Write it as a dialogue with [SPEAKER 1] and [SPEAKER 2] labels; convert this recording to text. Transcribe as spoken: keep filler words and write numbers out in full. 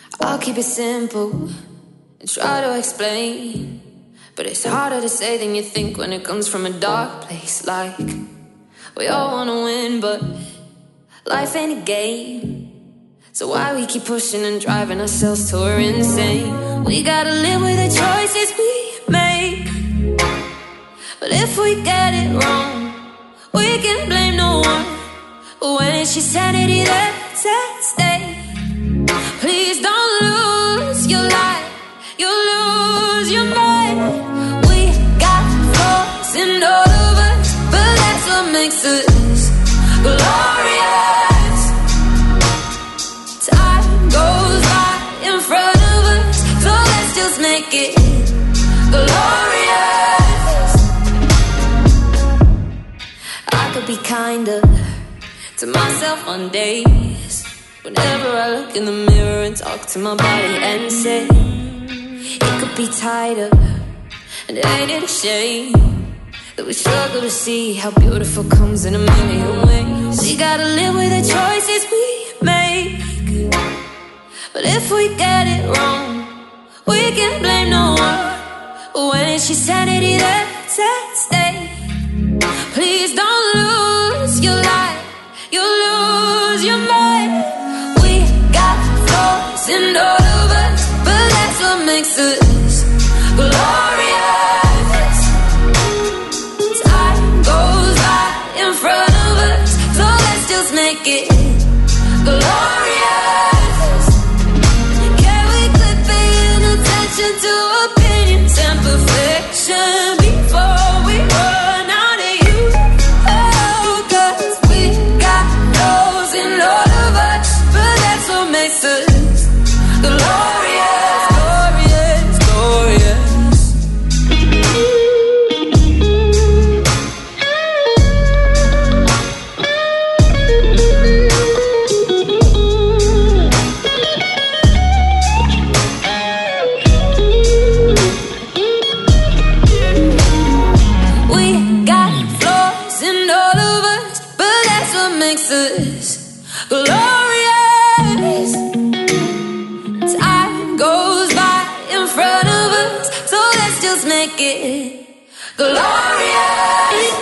[SPEAKER 1] I'll keep it simple and try to explain, but it's harder to say than you think when it comes from a dark place. Like, we all wanna win, but life ain't a game. So why we keep pushing and driving ourselves till we're insane? We gotta live with the choices we make, but if we get it wrong, we can blame no one. When it's your sanity that's at stake, please don't lose your life, you'll lose your mind. We got flaws in all of us, but that's what makes us glorious. Time goes by in front of us, so let's just make it glorious. I could be kinder to myself on days whenever I look in the mirror and talk to my body and say it could be tighter. And ain't it a shame that we struggle to see how beautiful comes in a million ways? We gotta live with the choices we make, but if we get it wrong, we can blame no one. When it's your sanity that's at stake, please don't lose your life, you'll lose your mind. We got flaws in all of us, but that's what makes us glorious. Time goes by in front of us, so let's just make it glorious. Can we quit paying attention to opinions and perfection before we run out of you? Oh, 'cause we got those in all of us, but that's what makes us glorious, glorious, glorious. We got flaws in all of us, but that's what makes us glorious. Time goes by in front of us, so let's just make it glorious.